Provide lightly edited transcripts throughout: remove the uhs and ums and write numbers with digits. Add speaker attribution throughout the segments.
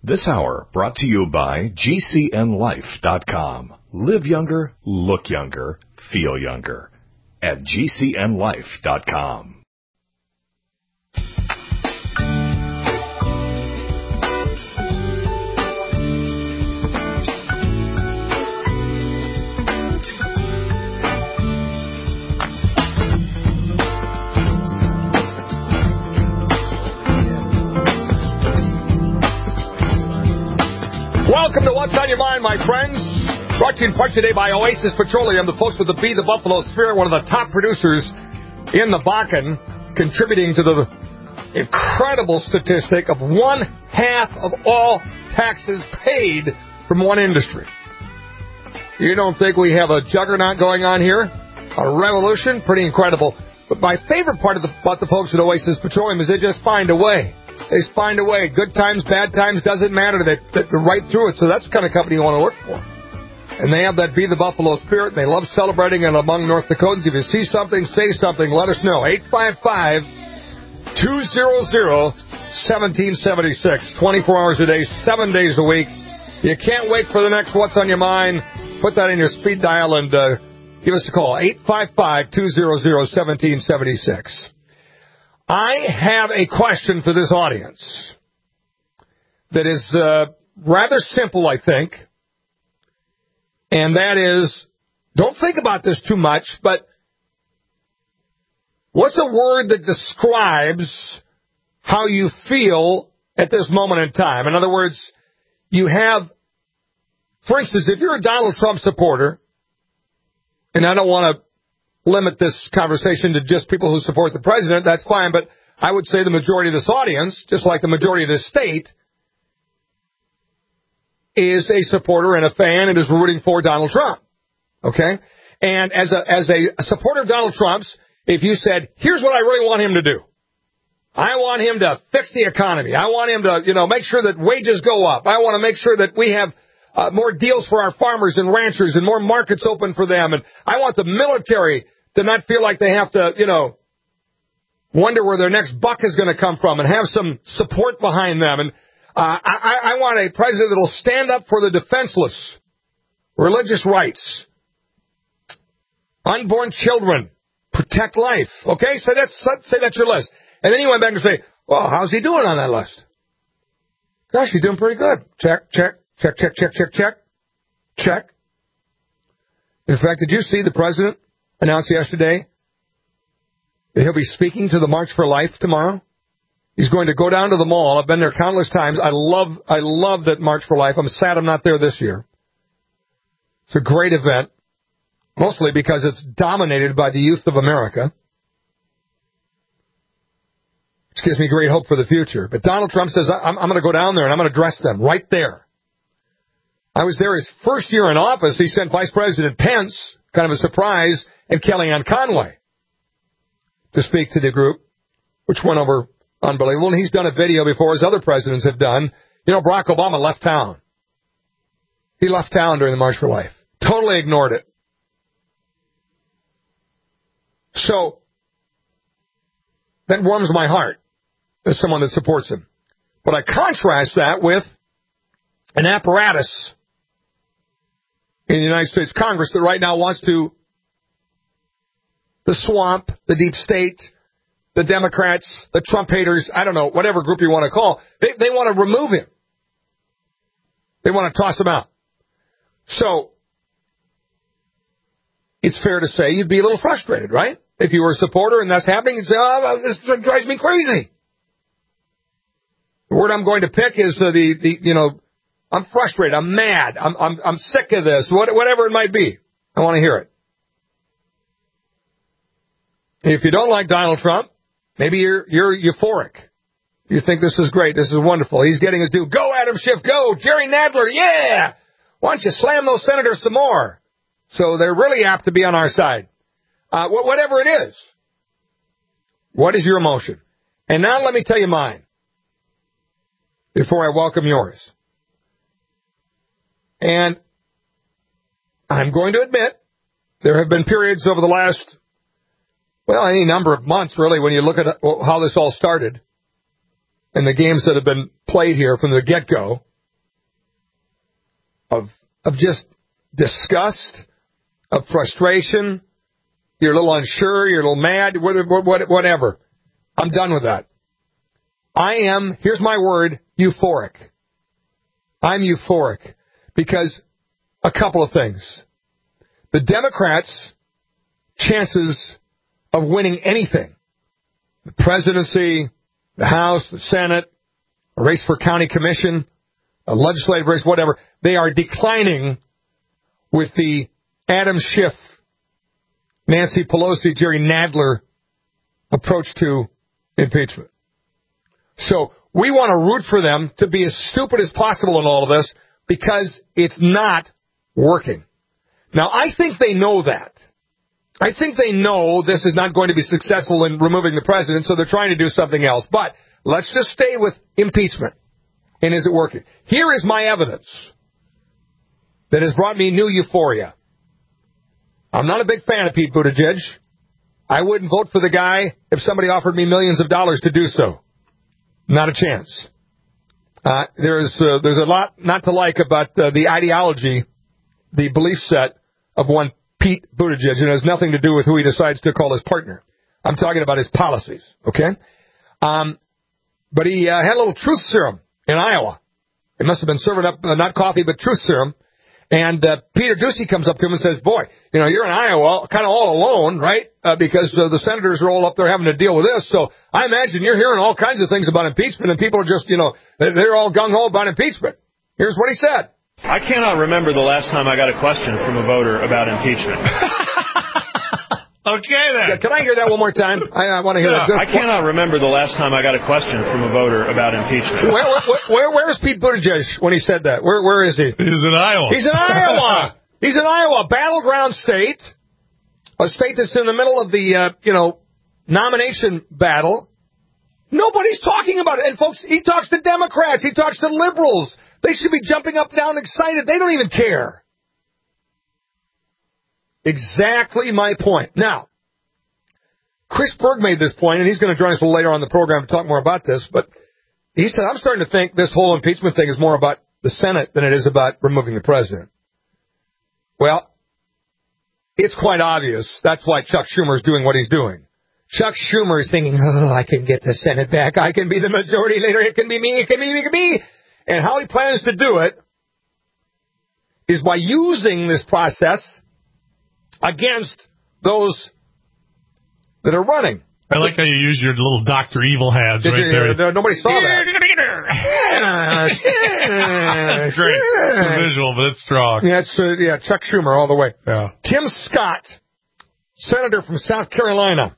Speaker 1: This hour brought to you by GCNLife.com. Live younger, look younger, feel younger at GCNLife.com.
Speaker 2: Welcome to What's on Your Mind, my friends. Brought to you in part today by Oasis Petroleum, the folks with the Be the Buffalo Spirit, one of the top producers in the Bakken, contributing to the incredible statistic of 1/2 of all taxes paid from one industry. You don't think we have a juggernaut going on here? A revolution? Pretty incredible. But my favorite part about the folks at Oasis Petroleum is they just find a way. They just find a way. Good times, bad times, doesn't matter. They're right through it. So that's the kind of company you want to work for. And they have that Be the Buffalo Spirit. They love celebrating it among North Dakotans. If you see something, say something. Let us know. 855-200-1776. 24 hours a day, 7 days a week. You can't wait for the next What's on Your Mind. Put that in your speed dial and give us a call. 855-200-1776. I have a question for this audience that is rather simple, I think. And that is, don't think about this too much, but what's a word that describes how you feel at this moment in time? In other words, you have, for instance, if you're a Donald Trump supporter, and I don't want to limit this conversation to just people who support the president, that's fine, but I would say the majority of this audience, just like the majority of this state, is a supporter and a fan and is rooting for Donald Trump. Okay? And as a supporter of Donald Trump's, if you said, here's what I really want him to do. I want him to fix the economy. I want him to, make sure that wages go up. I want to make sure that we have more deals for our farmers and ranchers and more markets open for them. And I want the military to not feel like they have to, wonder where their next buck is going to come from and have some support behind them. And I want a president that will stand up for the defenseless, religious rights, unborn children, protect life. Okay, so say that's your list. And then you went back and say, well, how's he doing on that list? Gosh, he's doing pretty good. Check, check, check, check, check, check, check, check. In fact, did you see the president announced yesterday that he'll be speaking to the March for Life tomorrow? He's going to go down to the mall. I've been there countless times. I love that March for Life. I'm sad I'm not there this year. It's a great event, mostly because it's dominated by the youth of America, which gives me great hope for the future. But Donald Trump says, I'm going to go down there and I'm going to dress them right there. I was there his first year in office. He sent Vice President Pence, kind of a surprise, and Kellyanne Conway to speak to the group, which went over unbelievable. And he's done a video before, as other presidents have done. Barack Obama left town. He left town during the March for Life. Totally ignored it. So that warms my heart as someone that supports him. But I contrast that with an apparatus in the United States Congress that right now wants to, the swamp, the deep state, the Democrats, the Trump haters, I don't know, whatever group you want to call, they want to remove him. They want to toss him out. So it's fair to say you'd be a little frustrated, right? If you were a supporter and that's happening, you'd say, oh, this drives me crazy. The word I'm going to pick is I'm frustrated, I'm mad, I'm sick of this, whatever it might be. I want to hear it. If you don't like Donald Trump, maybe you're euphoric. You think this is great, this is wonderful. He's getting his due. Go, Adam Schiff, go. Jerry Nadler, yeah. Why don't you slam those senators some more? So they're really apt to be on our side. Whatever it is. What is your emotion? And now let me tell you mine before I welcome yours. And I'm going to admit there have been periods over the last, any number of months, really, when you look at how this all started and the games that have been played here from the get-go, of just disgust, of frustration. You're a little unsure, you're a little mad, whatever. I'm done with that. I am, here's my word, euphoric. I'm euphoric because a couple of things. The Democrats' chances of winning anything, the presidency, the House, the Senate, a race for county commission, a legislative race, whatever, they are declining with the Adam Schiff, Nancy Pelosi, Jerry Nadler approach to impeachment. So we want to root for them to be as stupid as possible in all of this because it's not working. Now, I think they know that. I think they know this is not going to be successful in removing the president, so they're trying to do something else. But let's just stay with impeachment. And is it working? Here is my evidence that has brought me new euphoria. I'm not a big fan of Pete Buttigieg. I wouldn't vote for the guy if somebody offered me millions of dollars to do so. Not a chance. There's a lot not to like about the ideology, the belief set of one Pete Buttigieg, and it has nothing to do with who he decides to call his partner. I'm talking about his policies, okay? But he had a little truth serum in Iowa. It must have been serving up not coffee, but truth serum. And Peter Doocy comes up to him and says, boy, you know, you're in Iowa kind of all alone, right? Because the senators are all up there having to deal with this. So I imagine you're hearing all kinds of things about impeachment, and people are just, you know, they're all gung-ho about impeachment. Here's what he said.
Speaker 3: I cannot remember the last time I got a question from a voter about impeachment.
Speaker 4: Okay, then.
Speaker 2: Yeah, can I hear that one more time? I want to hear that.
Speaker 3: I cannot remember the last time I got a question from a voter about impeachment.
Speaker 2: Where is Pete Buttigieg when he said that? Where is he?
Speaker 4: He's in Iowa.
Speaker 2: He's in Iowa. He's in Iowa, battleground state, a state that's in the middle of the, nomination battle. Nobody's talking about it. And, folks, he talks to Democrats. He talks to liberals. They should be jumping up and down excited. They don't even care. Exactly my point. Now, Chris Berg made this point, and he's going to join us a little later on in the program to talk more about this, but he said, I'm starting to think this whole impeachment thing is more about the Senate than it is about removing the president. Well, it's quite obvious. That's why Chuck Schumer is doing what he's doing. Chuck Schumer is thinking, I can get the Senate back. I can be the majority leader. It can be me. It can be me. It can be me. And how he plans to do it is by using this process against those that are running.
Speaker 4: I like how you use your little Dr. Evil hands right there.
Speaker 2: Nobody saw that.
Speaker 4: That's great. It's a visual, but it's strong.
Speaker 2: Yeah, it's Chuck Schumer all the way.
Speaker 4: Yeah.
Speaker 2: Tim Scott, senator from South Carolina,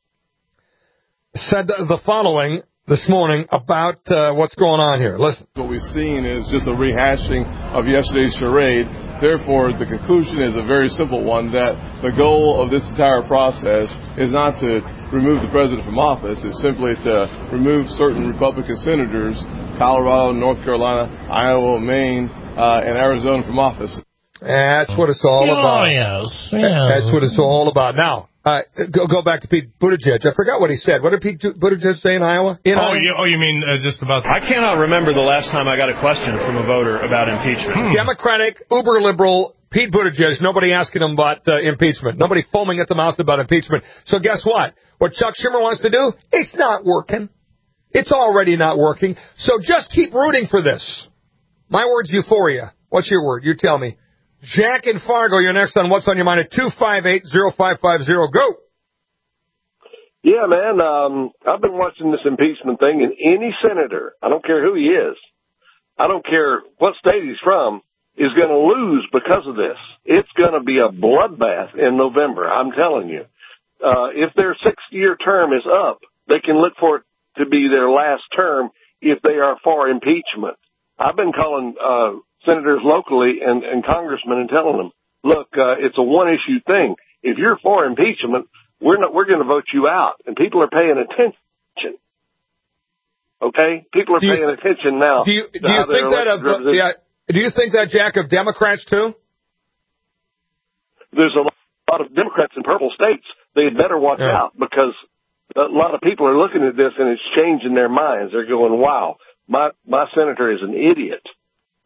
Speaker 2: said the following this morning about what's going on here. Listen.
Speaker 5: What we've seen is just a rehashing of yesterday's charade. Therefore, the conclusion is a very simple one, that the goal of this entire process is not to remove the president from office. It's simply to remove certain Republican senators, Colorado, North Carolina, Iowa, Maine, and Arizona from office.
Speaker 2: That's what it's all about.
Speaker 4: Yes.
Speaker 2: That's what it's all about. Now, go back to Pete Buttigieg. I forgot what he said. What did Pete Buttigieg say in Iowa?
Speaker 4: You mean just about...
Speaker 3: I cannot remember the last time I got a question from a voter about impeachment.
Speaker 2: Democratic, uber-liberal Pete Buttigieg, nobody asking him about impeachment. Nobody foaming at the mouth about impeachment. So guess what? What Chuck Schumer wants to do, it's not working. It's already not working. So just keep rooting for this. My word's euphoria. What's your word? You tell me. Jack in Fargo, you're next on What's on Your Mind at 258-0550. Go.
Speaker 6: Yeah, man, I've been watching this impeachment thing, and any senator, I don't care who he is, I don't care what state he's from, is going to lose because of this. It's going to be a bloodbath in November, I'm telling you. If their 6-year term is up, they can look for it to be their last term if they are for impeachment. I've been calling senators locally and congressmen and telling them, look, it's a one-issue thing. If you're for impeachment, we're going to vote you out, and people are paying attention. Okay, people are paying attention now.
Speaker 2: Do you think that do you think that, Jack, of Democrats too?
Speaker 6: There's a lot of Democrats in purple states. They better watch out, because a lot of people are looking at this and it's changing their minds. They're going, "Wow, my senator is an idiot."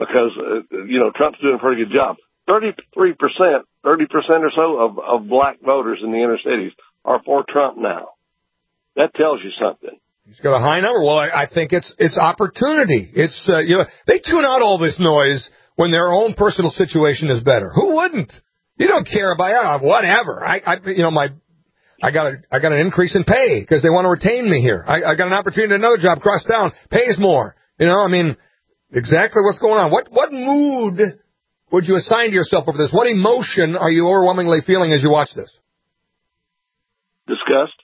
Speaker 6: because, Trump's doing a pretty good job. 33%, 30% or so of black voters in the inner cities are for Trump now. That tells you something.
Speaker 2: He's got a high number. Well, I think it's opportunity. It's, they tune out all this noise when their own personal situation is better. Who wouldn't? You don't care about whatever. I got an increase in pay because they want to retain me here. I got an opportunity at another job across town, pays more. Exactly what's going on. What mood would you assign to yourself over this? What emotion are you overwhelmingly feeling as you watch this?
Speaker 6: Disgust.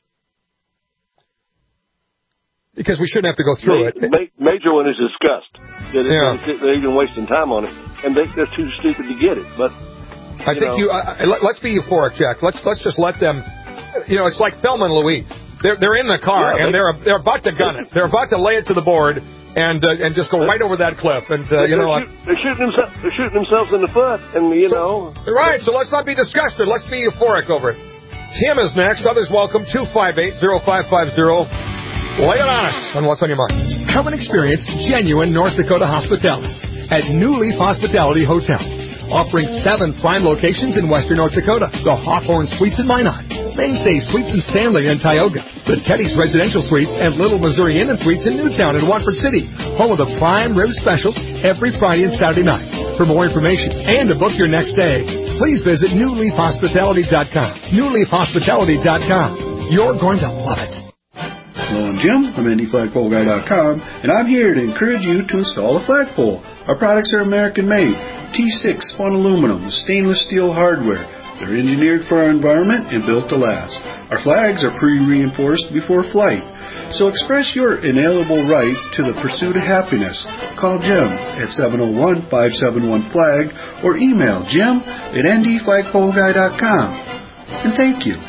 Speaker 2: Because we shouldn't have to go through it.
Speaker 6: Major one is disgust. They're even wasting time on it, and they're too stupid to get it. But
Speaker 2: I think let's be euphoric, Jack. Let's just let them. It's like Thelma and Louise. They're in the car and they're about to gun it. They're about to lay it to the board and just go right over that cliff. And
Speaker 6: they're shooting themselves in the foot. And
Speaker 2: right. So let's not be disgusted. Let's be euphoric over it. Tim is next. Others welcome. 258-0550. Lay it on us on what's on your mind.
Speaker 7: Come and experience genuine North Dakota hospitality at New Leaf Hospitality Hotel. Offering 7 prime locations in western North Dakota. The Hawthorne Suites in Minot, Mainstay Suites in Stanley and Tioga, the Teddy's Residential Suites and Little Missouri Inn and Suites in Newtown and Watford City. Home of the prime rib specials every Friday and Saturday night. For more information and to book your next stay, please visit newleafhospitality.com. newleafhospitality.com. You're going to love it.
Speaker 8: Hello, I'm Jim from IndyFlagpoleGuy.com, and I'm here to encourage you to install a flagpole. Our products are American-made. T6 spun aluminum with stainless steel hardware. They're engineered for our environment and built to last. Our flags are pre-reinforced before flight. So express your inalienable right to the pursuit of happiness. Call Jim at 701-571-FLAG or email jim@ndflagpoleguy.com. And thank you.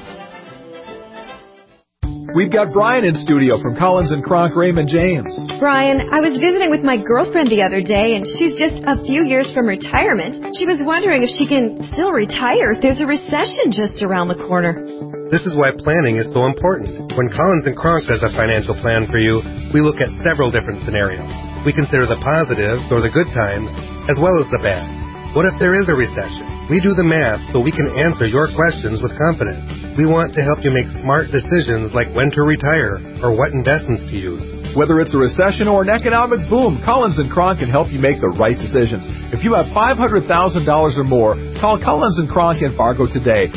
Speaker 9: We've got Brian in studio from Collins & Kronk Raymond James.
Speaker 10: Brian, I was visiting with my girlfriend the other day, and she's just a few years from retirement. She was wondering if she can still retire if there's a recession just around the corner.
Speaker 11: This is why planning is so important. When Collins & Kronk does a financial plan for you, we look at several different scenarios. We consider the positives, or the good times, as well as the bad. What if there is a recession? We do the math so we can answer your questions with confidence. We want to help you make smart decisions like when to retire or what investments to use.
Speaker 9: Whether it's a recession or an economic boom, Collins & Kronk can help you make the right decisions. If you have $500,000 or more, call Collins & Kronk in Fargo today.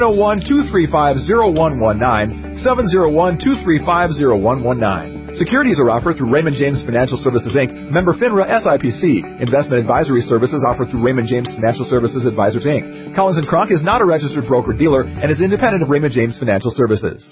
Speaker 9: 701-235-0119, 701-235-0119. Securities are offered through Raymond James Financial Services, Inc., member FINRA SIPC. Investment advisory services offered through Raymond James Financial Services Advisors, Inc. Collins & Kronk is not a registered broker-dealer and is independent of Raymond James Financial Services.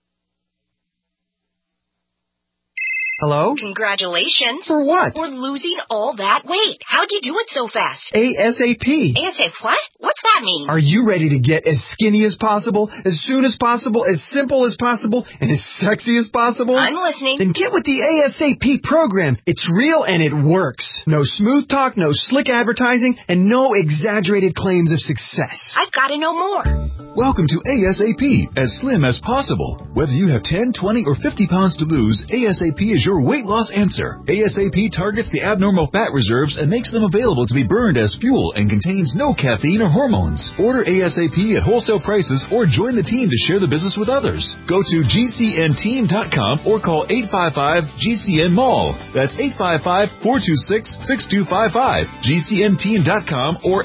Speaker 12: Hello?
Speaker 13: Congratulations.
Speaker 12: For what?
Speaker 13: For losing all that weight. How'd you do it so fast?
Speaker 12: ASAP.
Speaker 13: ASAP what? What's that mean?
Speaker 12: Are you ready to get as skinny as possible, as soon as possible, as simple as possible, and as sexy as possible?
Speaker 13: I'm listening.
Speaker 12: Then get with the ASAP program. It's real and it works. No smooth talk, no slick advertising, and no exaggerated claims of success.
Speaker 13: I've got to know more.
Speaker 14: Welcome to ASAP, as slim as possible. Whether you have 10, 20, or 50 pounds to lose, ASAP is your weight loss answer. ASAP targets the abnormal fat reserves and makes them available to be burned as fuel and contains no caffeine or hormones. Order ASAP at wholesale prices or join the team to share the business with others. Go to GCNteam.com or call 855-GCN-MALL. That's 855-426-6255. GCNteam.com or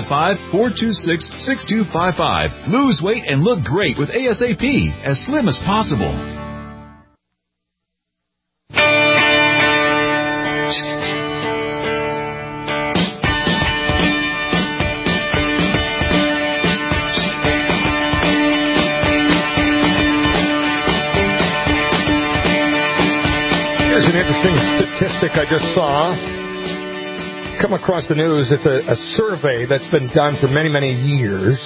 Speaker 14: 855-426-6255. Lose weight and look great with ASAP, as slim as possible.
Speaker 2: Here's an interesting statistic I just saw come across the news. It's a survey that's been done for many, many years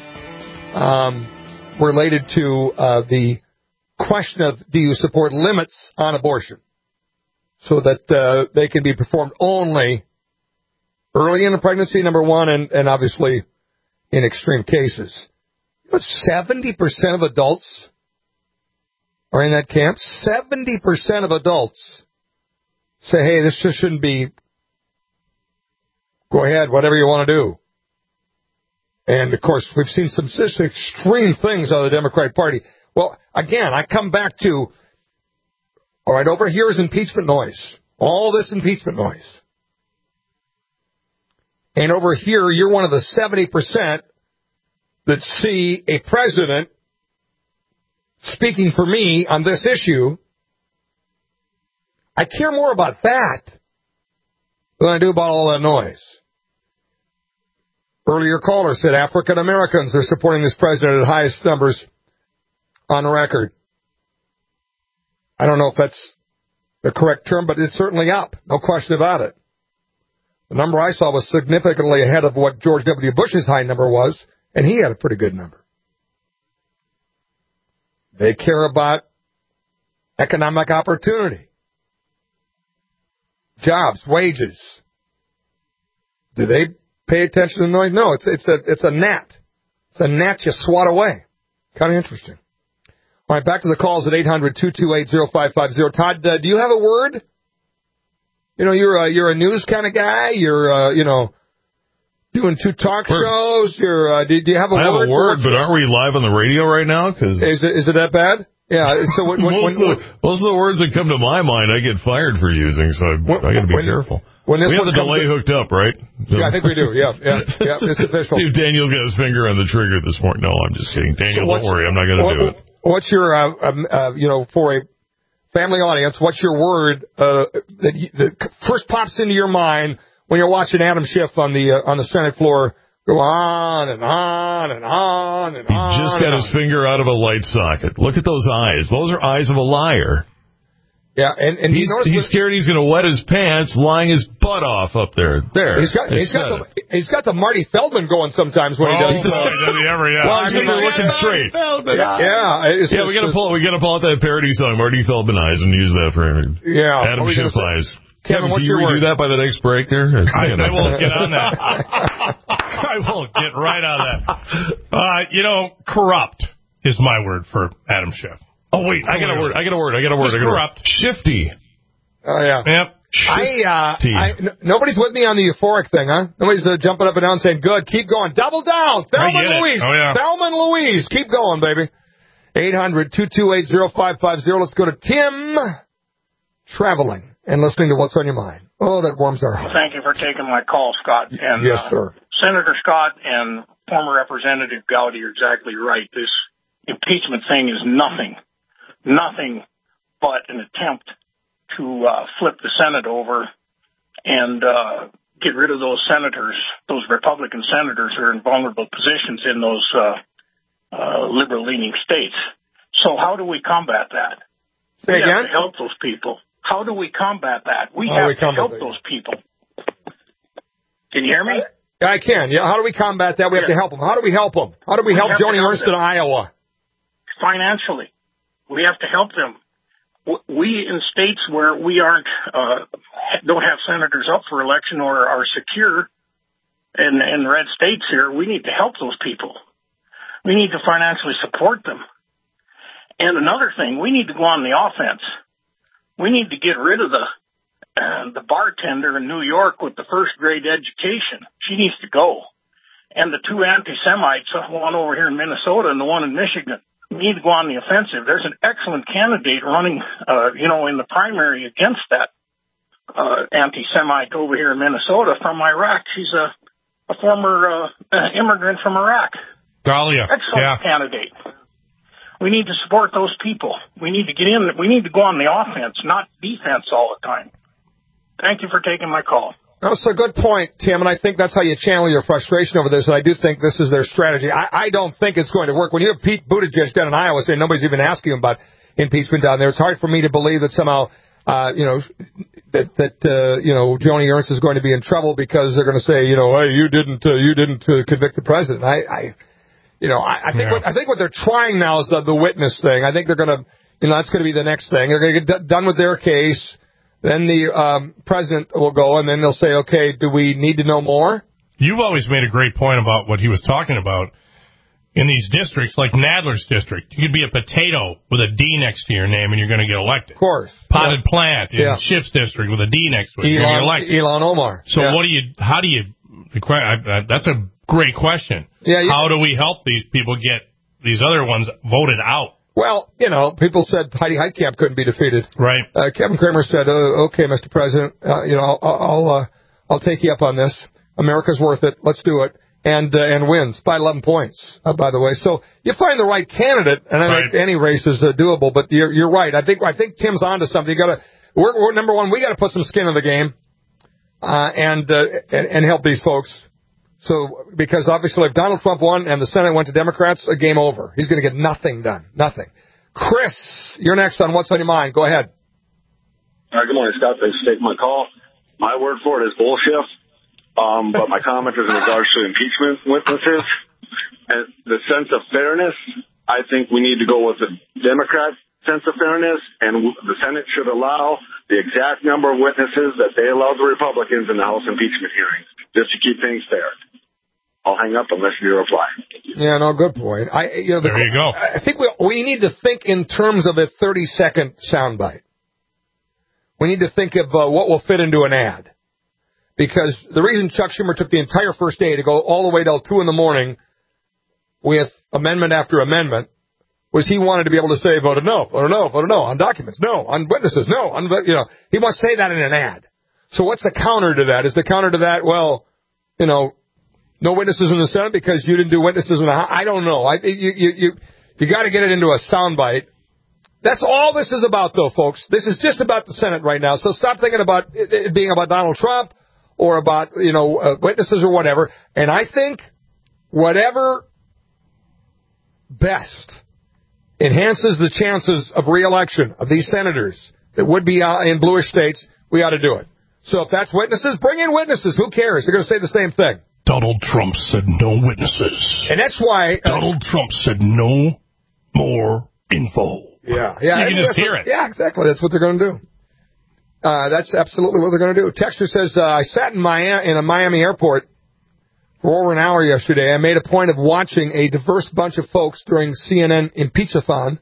Speaker 2: related to the question of, do you support limits on abortion so that they can be performed only early in the pregnancy, number one, and obviously in extreme cases. 70% of adults are in that camp. 70% of adults say, hey, this just shouldn't be Go ahead, whatever you want to do. And, of course, we've seen some extreme things out of the Democratic Party. Well, again, I come back to, all right, over here is impeachment noise. All this impeachment noise. And over here, you're one of the 70% that see a president speaking for me on this issue. I care more about that than I do about all that noise. Earlier caller said African Americans are supporting this president at highest numbers on record. I don't know if that's the correct term, but it's certainly up. No question about it. The number I saw was significantly ahead of what George W. Bush's high number was, and he had a pretty good number. They care about economic opportunity, jobs, wages. Do they pay attention to the noise? No, it's a gnat. It's a gnat you swat away. Kind of interesting. All right, back to the calls at 800-228-0550. Todd, do you have a word? You know, you're a news kind of guy. You're doing 2 talk shows. Do you have a word?
Speaker 15: I have a word, but aren't we live on the radio right now? Cause
Speaker 2: is it that bad? Yeah. So most
Speaker 15: of the words that come to my mind, I get fired for using. So I got to be careful. We have the delay hooked up, right?
Speaker 2: Yeah, I think we do. Yeah, it's official.
Speaker 15: See if Daniel's got his finger on the trigger this morning. No, I'm just kidding. Daniel, don't worry. I'm not going to do it.
Speaker 2: What's your, for a family audience, what's your word that first pops into your mind when you're watching Adam Schiff on the Senate floor go on and on and on and on?
Speaker 15: He just got his finger out of a light socket. Look at those eyes. Those are eyes of a liar.
Speaker 2: Yeah, and
Speaker 15: he's scared he's going to wet his pants lying his butt off up there. There.
Speaker 2: He's got the Marty Feldman going sometimes when he does.
Speaker 15: Does he ever? Yeah. Well, we're looking straight.
Speaker 2: Yeah.
Speaker 15: We got to pull out that parody song, Marty Feldman eyes, and use that for him.
Speaker 2: Yeah.
Speaker 15: Adam Schiff eyes.
Speaker 2: Kevin, what's your
Speaker 15: word? Do that by the next break there?
Speaker 4: I won't get on that. I won't get right on that. Corrupt is my word for Adam Schiff.
Speaker 15: Oh, wait, I got a word.
Speaker 4: Corrupt.
Speaker 15: Shifty.
Speaker 2: Oh, yeah.
Speaker 15: Yep.
Speaker 2: Nobody's with me on the euphoric thing, huh? Nobody's jumping up and down saying, good, keep going. Double down. Thelma and Louise.
Speaker 4: Oh, yeah.
Speaker 2: Thelma and Louise. Keep going, baby. 800-228-0550. Let's go to Tim. Traveling and listening to What's on Your Mind. Oh, that warms our heart.
Speaker 16: Thank you for taking my call, Scott. And,
Speaker 2: yes, sir.
Speaker 16: Senator Scott and former Representative Gowdy are exactly right. This impeachment thing is nothing but an attempt to flip the Senate over and get rid of those senators, those Republican senators who are in vulnerable positions in those liberal-leaning states. So how do we combat that?
Speaker 2: Say again?
Speaker 16: We have to help those people. How do we combat that? We have to help those people. Can you hear me?
Speaker 2: I can. Yeah. How do we combat that? We have to help them. How do we help them? How do we help Joni Ernst in Iowa?
Speaker 16: Financially. We have to help them. We in states where we aren't, don't have senators up for election or are secure in red states here, we need to help those people. We need to financially support them. And another thing, we need to go on the offense. We need to get rid of the bartender in New York with the first grade education. She needs to go. And the 2 anti-Semites, one over here in Minnesota and the one in Michigan. We need to go on the offensive. There's an excellent candidate running, in the primary against that anti-Semite over here in Minnesota from Iraq. She's a former immigrant from Iraq.
Speaker 4: Dahlia.
Speaker 16: Excellent candidate. We need to support those people. We need to get in. We need to go on the offense, not defense all the time. Thank you for taking my call.
Speaker 2: That's a good point, Tim, and I think that's how you channel your frustration over this, and I do think this is their strategy. I don't think it's going to work. When you have Pete Buttigieg down in Iowa saying nobody's even asking him about impeachment down there, it's hard for me to believe that somehow, Joni Ernst is going to be in trouble because they're going to say, hey, you didn't convict the president. I think what they're trying now is the witness thing. I think they're going to, that's going to be the next thing. They're going to get done with their case. Then the president will go, and then they'll say, okay, do we need to know more?
Speaker 4: You've always made a great point about what he was talking about. In these districts, like Nadler's district, you could be a potato with a D next to your name, and you're going to get elected.
Speaker 2: Of course.
Speaker 4: Potted plant in Schiff's district with a D next to it, you're going to get elected.
Speaker 2: Ilhan Omar.
Speaker 4: So how do you That's a great question.
Speaker 2: Yeah.
Speaker 4: How do we help these people get these other ones voted out?
Speaker 2: Well, people said Heidi Heitkamp couldn't be defeated.
Speaker 4: Right.
Speaker 2: Kevin Cramer said, "Okay, Mr. President, I'll take you up on this. America's worth it. Let's do it." And wins by 11 points, by the way. So you find the right candidate, and I think any race is doable. But you're right. I think Tim's onto something. We're number one. We got to put some skin in the game, and help these folks. So, because obviously if Donald Trump won and the Senate went to Democrats, a game over. He's going to get nothing done. Nothing. Chris, you're next on What's on Your Mind. Go ahead.
Speaker 17: Good morning, Scott. Thanks for taking my call. My word for it is bullshit. But my comment is in regards to impeachment witnesses. And the sense of fairness, I think we need to go with the Democrat sense of fairness, and the Senate should allow the exact number of witnesses that they allowed the Republicans in the House impeachment hearings, just to keep things fair. I'll hang up unless you reply.
Speaker 2: Yeah, no, good point.
Speaker 4: There you go.
Speaker 2: I think we need to think in terms of a 30-second soundbite. We need to think of what will fit into an ad. Because the reason Chuck Schumer took the entire first day to go all the way till 2 a.m. with amendment after amendment was he wanted to be able to say voted no, on documents, no, on witnesses, no, he wants to say that in an ad. So what's the counter to that? Is the counter to that, no witnesses in the Senate because you didn't do witnesses in the House? I don't know. You got to get it into a soundbite. That's all this is about, though, folks. This is just about the Senate right now. So stop thinking about it being about Donald Trump or about, witnesses or whatever. And I think whatever best enhances the chances of re-election of these senators that would be in bluish states, we ought to do it. So if that's witnesses, bring in witnesses. Who cares? They're going to say the same thing.
Speaker 4: Donald Trump said no witnesses.
Speaker 2: And that's why...
Speaker 4: Donald Trump said no more info.
Speaker 2: Yeah.
Speaker 4: You can just hear it.
Speaker 2: Yeah, exactly. That's what they're going to do. That's absolutely what they're going to do. Texter says, I sat in a Miami airport for over an hour yesterday. I made a point of watching a diverse bunch of folks during CNN Impeach-a-thon.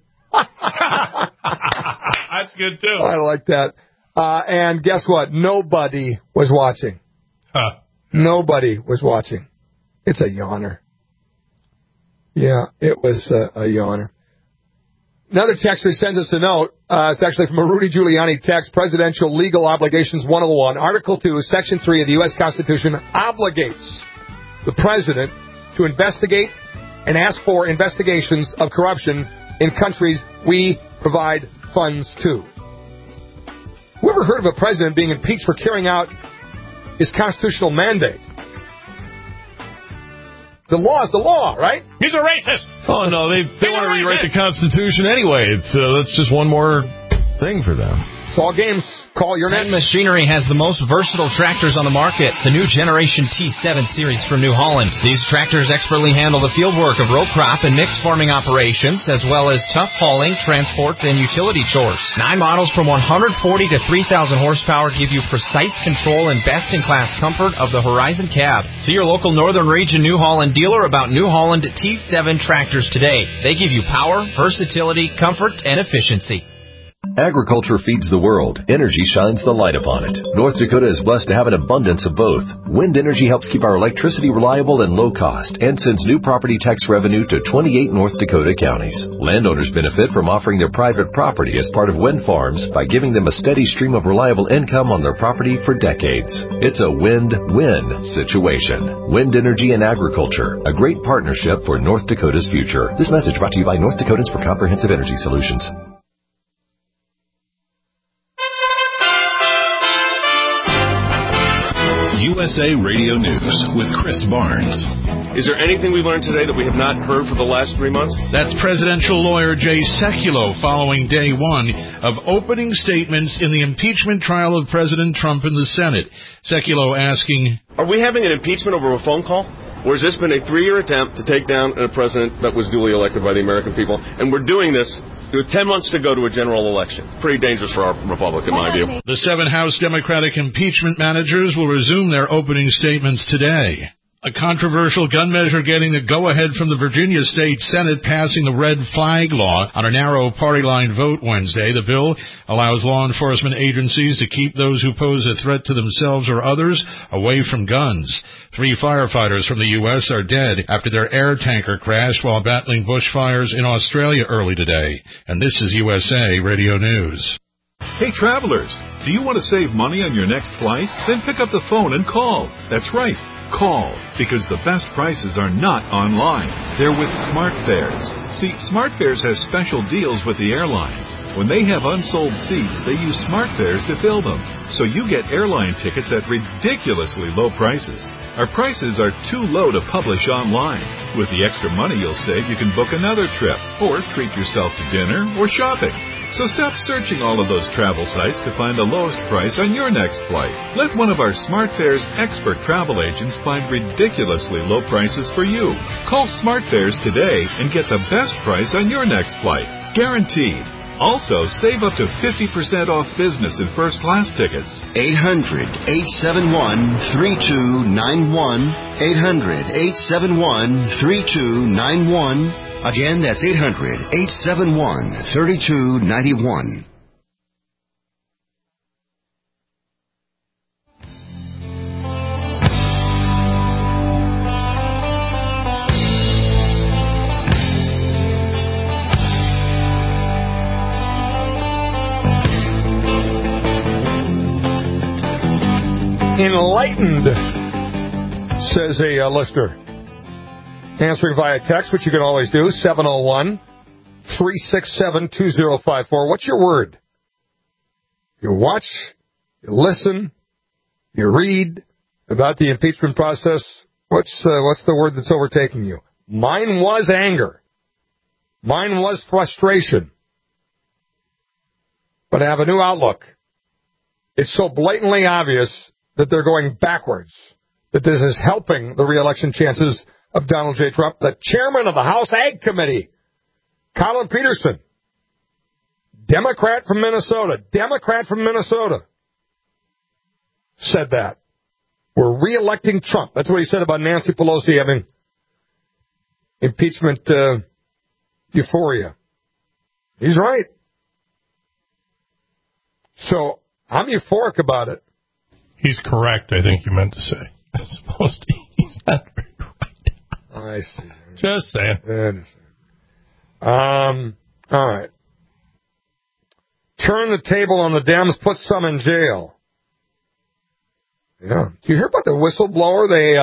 Speaker 4: That's good, too.
Speaker 2: I like that. And guess what? Nobody was watching. Nobody was watching. It's a yawner. Yeah, it was a yawner. Another texter sends us a note. It's actually from a Rudy Giuliani text. Presidential Legal Obligations 101. Article 2, Section 3 of the U.S. Constitution obligates the president to investigate and ask for investigations of corruption in countries we provide funds to. Whoever heard of a president being impeached for carrying out his constitutional mandate? The law is the law, right?
Speaker 4: He's a racist.
Speaker 15: Oh, no, they want to rewrite the Constitution anyway. That's just one more thing for them.
Speaker 2: It's all games. Call your name.
Speaker 18: Machinery has the most versatile tractors on the market. The new Generation T7 series from New Holland. These tractors expertly handle the field work of row crop and mixed farming operations, as well as tough hauling, transport, and utility chores. 9 models from 140 to 3,000 horsepower give you precise control and best-in-class comfort of the Horizon cab. See your local Northern Region New Holland dealer about New Holland T7 tractors today. They give you power, versatility, comfort, and efficiency.
Speaker 19: Agriculture feeds the world. Energy shines the light upon it. North Dakota is blessed to have an abundance of both. Wind energy helps keep our electricity reliable and low cost and sends new property tax revenue to 28 North Dakota counties. Landowners benefit from offering their private property as part of wind farms by giving them a steady stream of reliable income on their property for decades. It's a win-win situation. Wind energy and agriculture, a great partnership for North Dakota's future. This message brought to you by North Dakotans for Comprehensive Energy Solutions.
Speaker 14: USA Radio News with Chris Barnes.
Speaker 3: Is there anything we learned today that we have not heard for the last 3 months?
Speaker 20: That's presidential lawyer Jay Sekulow following day one of opening statements in the impeachment trial of President Trump in the Senate. Sekulow asking,
Speaker 3: are we having an impeachment over a phone call? Or has this been a 3-year attempt to take down a president that was duly elected by the American people? And we're doing this with 10 months to go to a general election. Pretty dangerous for our republic, in my view.
Speaker 20: The 7 House Democratic impeachment managers will resume their opening statements today. A controversial gun measure getting the go-ahead from the Virginia State Senate passing the red flag law on a narrow party line vote Wednesday. The bill allows law enforcement agencies to keep those who pose a threat to themselves or others away from guns. 3 firefighters from the U.S. are dead after their air tanker crashed while battling bushfires in Australia early today. And this is USA Radio News.
Speaker 14: Hey travelers, do you want to save money on your next flight? Then pick up the phone and call. That's right. Call, because the best prices are not online. They're with SmartFares. See, SmartFares has special deals with the airlines. When they have unsold seats, they use SmartFares to fill them. So you get airline tickets at ridiculously low prices. Our prices are too low to publish online. With the extra money you'll save, you can book another trip, or treat yourself to dinner or shopping. So stop searching all of those travel sites to find the lowest price on your next flight. Let one of our SmartFares expert travel agents find ridiculously low prices for you. Call SmartFares today and get the best price on your next flight. Guaranteed. Also, save up to 50% off business and first-class tickets.
Speaker 21: 800-871-3291. 800-871-3291. Again, that's 800-871-3291.
Speaker 2: Enlightened, says a listener. Answering via text, which you can always do, 701-367-2054. What's your word? You watch, you listen, you read about the impeachment process. What's the word that's overtaking you? Mine was anger. Mine was frustration. But I have a new outlook. It's so blatantly obvious that they're going backwards, that this is helping the re-election chances of Donald J. Trump. The chairman of the House Ag Committee, Colin Peterson, Democrat from Minnesota, said that. We're re-electing Trump. That's what he said about Nancy Pelosi having impeachment euphoria. He's right. So I'm euphoric about it.
Speaker 4: He's correct, I think you meant to say. As opposed to he's not very right.
Speaker 2: I see.
Speaker 4: Just saying.
Speaker 2: All right. Turn the table on the Dems, put some in jail. Yeah. Do you hear about the whistleblower? They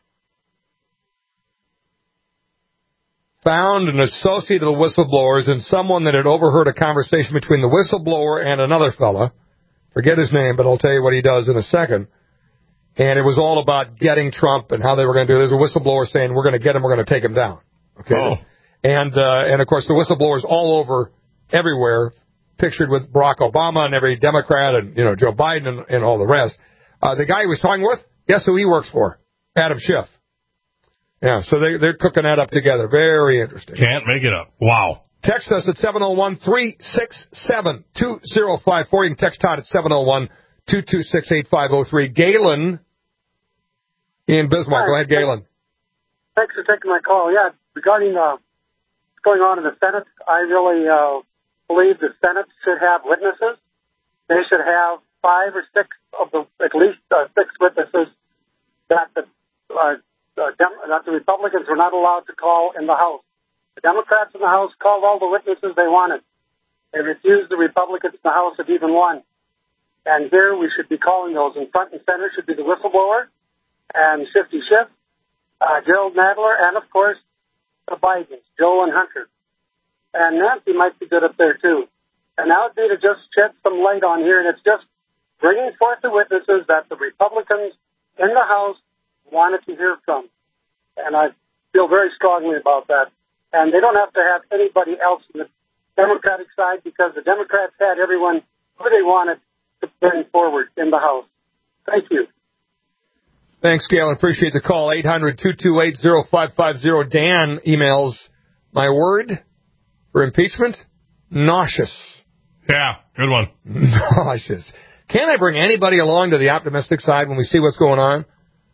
Speaker 2: found an associate of the whistleblowers and someone that had overheard a conversation between the whistleblower and another fella. Forget his name, but I'll tell you what he does in a second. And it was all about getting Trump and how they were going to do it. There's a whistleblower saying, we're going to get him, we're going to take him down. Okay. Oh. And of course, the whistleblowers all over, everywhere, pictured with Barack Obama and every Democrat and, Joe Biden and all the rest. The guy he was talking with, guess who he works for? Adam Schiff. Yeah, so they're cooking that up together. Very interesting.
Speaker 4: Can't make it up. Wow.
Speaker 2: Text us at 701-367-2054. You can text Todd at 701-226-8503. Galen in Bismarck. Go ahead, Galen.
Speaker 22: Thanks for taking my call. Yeah, regarding what's going on in the Senate, I really believe the Senate should have witnesses. They should have 5 or 6 of at least 6 witnesses that the Republicans were not allowed to call in the House. The Democrats in the House called all the witnesses they wanted. They refused the Republicans in the House of even one. And here we should be calling those. In front and center should be the whistleblower and Shifty Schiff, Gerald Nadler, and, of course, the Bidens, Joe and Hunter. And Nancy might be good up there, too. And that would be to just shed some light on here, and it's just bringing forth the witnesses that the Republicans in the House wanted to hear from. And I feel very strongly about that. And they don't have to have anybody else in the Democratic side because the Democrats had everyone who they wanted to bring forward in the House. Thank you.
Speaker 2: Thanks, Galen. Appreciate the call. 800-228-0550. Dan emails, my word for impeachment, nauseous.
Speaker 4: Yeah, good one.
Speaker 2: Nauseous. Can't I bring anybody along to the optimistic side when we see what's going on?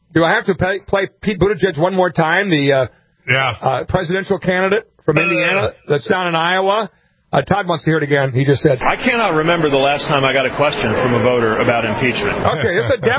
Speaker 2: Do I have to play Pete Buttigieg one more time? The presidential candidate from Indiana that's down in Iowa. Todd wants to hear it again. He just said,
Speaker 1: I cannot remember the last time I got a question from a voter about impeachment.
Speaker 2: Okay, it's a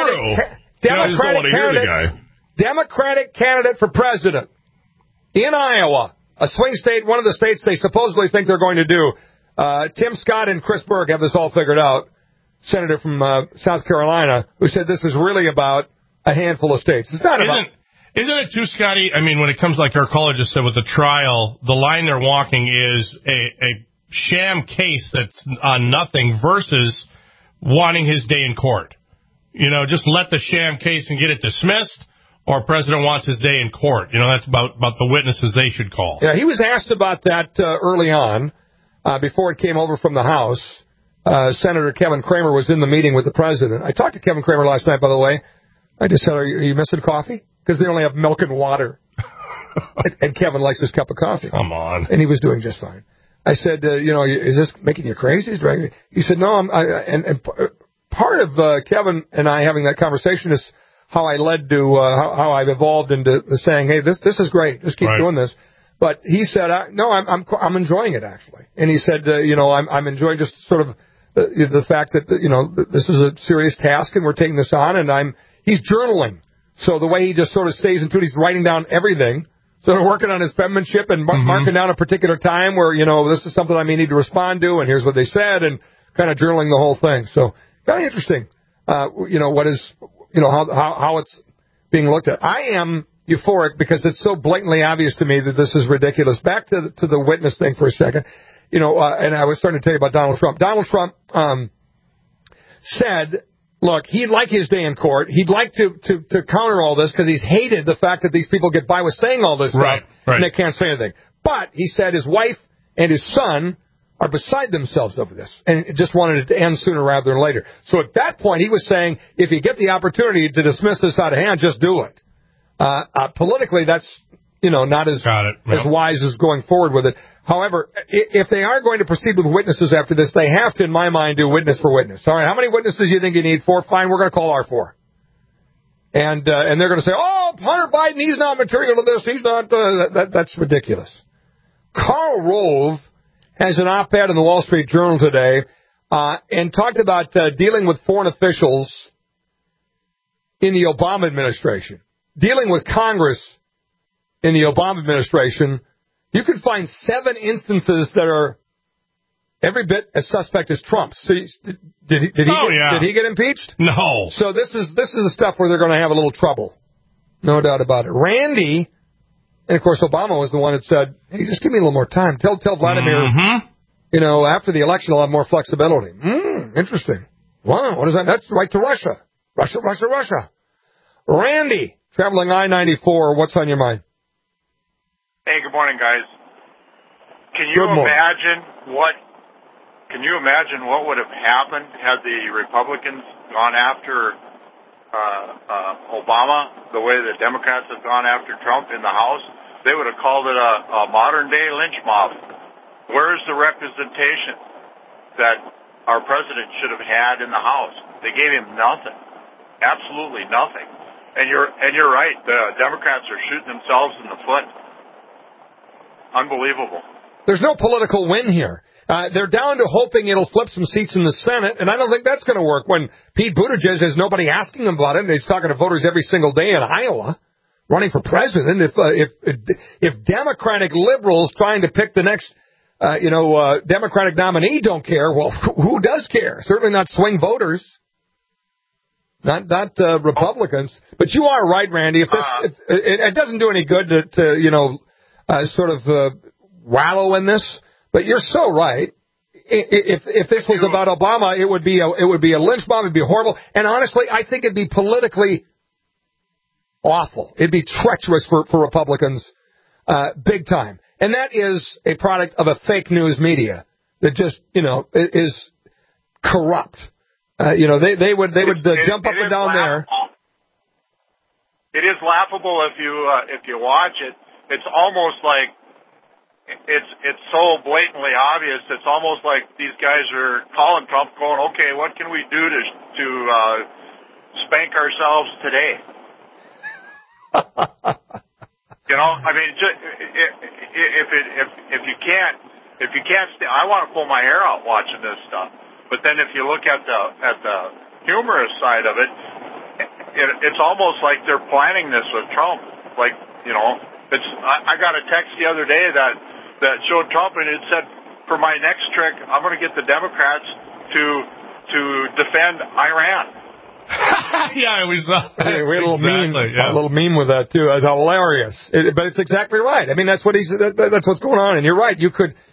Speaker 2: Democratic candidate for president in Iowa, a swing state, one of the states they supposedly think they're going to do. Tim Scott and Chris Berg have this all figured out, senator from South Carolina, who said this is really about a handful of states. It's not about...
Speaker 4: Isn't it too, Scotty? I mean, when it comes, like our caller just said, with the trial, the line they're walking is a sham case that's on nothing versus wanting his day in court. You know, just let the sham case and get it dismissed, or president wants his day in court. You know, that's about the witnesses they should call.
Speaker 2: Yeah, he was asked about that early on, before it came over from the House. Senator Kevin Cramer was in the meeting with the president. I talked to Kevin Cramer last night, by the way. I just said, are you missing coffee? Because they only have milk and water. and Kevin likes his cup of coffee.
Speaker 4: Come on.
Speaker 2: And he was doing just fine. I said, is this making you crazy? He said, no. And part of Kevin and I having that conversation is how I led to how I've evolved into saying, hey, this is great. Just keep doing this. But he said, no, I'm enjoying it, actually. And he said, I'm enjoying just sort of the fact that, this is a serious task and we're taking this on. And he's journaling. So the way he just sort of stays into it, he's writing down everything. So they're working on his penmanship and marking down a particular time where, this is something I may need to respond to, and here's what they said, and kind of journaling the whole thing. So kind of interesting, what is, how it's being looked at. I am euphoric because it's so blatantly obvious to me that this is ridiculous. Back to the witness thing for a second. And I was starting to tell you about Donald Trump. Donald Trump said, look, he'd like his day in court. He'd like to counter all this because he's hated the fact that these people get by with saying all this stuff and they can't say anything. But he said his wife and his son are beside themselves over this and just wanted it to end sooner rather than later. So at that point, he was saying, if you get the opportunity to dismiss this out of hand, just do it. Politically, that's not as wise as going forward with it. However, if they are going to proceed with witnesses after this, they have to, in my mind, do witness for witness. All right, how many witnesses do you think you need? 4? Fine, we're going to call our 4. And they're going to say, oh, Hunter Biden, he's not material to this. He's not. That's ridiculous. Karl Rove has an op-ed in the Wall Street Journal today and talked about dealing with foreign officials in the Obama administration, dealing with Congress in the Obama administration. You can find 7 instances that are every bit as suspect as Trump's. So did he get impeached?
Speaker 4: No.
Speaker 2: So this is the stuff where they're going to have a little trouble. No doubt about it. Randy, and of course Obama was the one that said, hey, just give me a little more time. Tell Vladimir, after the election I'll have more flexibility. Interesting. Wow, what is that? That's right to Russia. Russia. Randy, traveling I-94, what's on your mind?
Speaker 5: Hey, good morning, guys. Can you imagine what would have happened had the Republicans gone after Obama the way the Democrats have gone after Trump in the House? They would have called it a modern-day lynch mob. Where is the representation that our president should have had in the House? They gave him nothing, absolutely nothing. And you're right. The Democrats are shooting themselves in the foot. Unbelievable.
Speaker 2: There's no political win here. They're down to hoping it'll flip some seats in the Senate, and I don't think that's going to work when Pete Buttigieg has nobody asking him about it, and he's talking to voters every single day in Iowa, running for president. If Democratic liberals trying to pick the next, Democratic nominee don't care, well, who does care? Certainly not swing voters. Not Republicans. But you are right, Randy. If it doesn't do any good to wallow in this, but you're so right. If this was about Obama, it would be a lynch mob. It'd be horrible. And honestly, I think it'd be politically awful. It'd be treacherous for Republicans, big time. And that is a product of a fake news media that just, is corrupt. They would jump up and down there.
Speaker 5: It is laughable if you watch it. It's almost like it's so blatantly obvious. It's almost like these guys are calling Trump, going, "Okay, what can we do to spank ourselves today?" You know, I mean, if you can't, I want to pull my hair out watching this stuff. But then if you look at the humorous side of it, it's almost like they're planning this with Trump. Like, you know, I got a text the other day that showed Trump, and it said, for my next trick, I'm going to get the Democrats to defend Iran.
Speaker 4: Yeah, we saw that.
Speaker 2: We had a little meme with that too. It's hilarious, but it's exactly right. I mean, that's that's what's going on. And you're right. You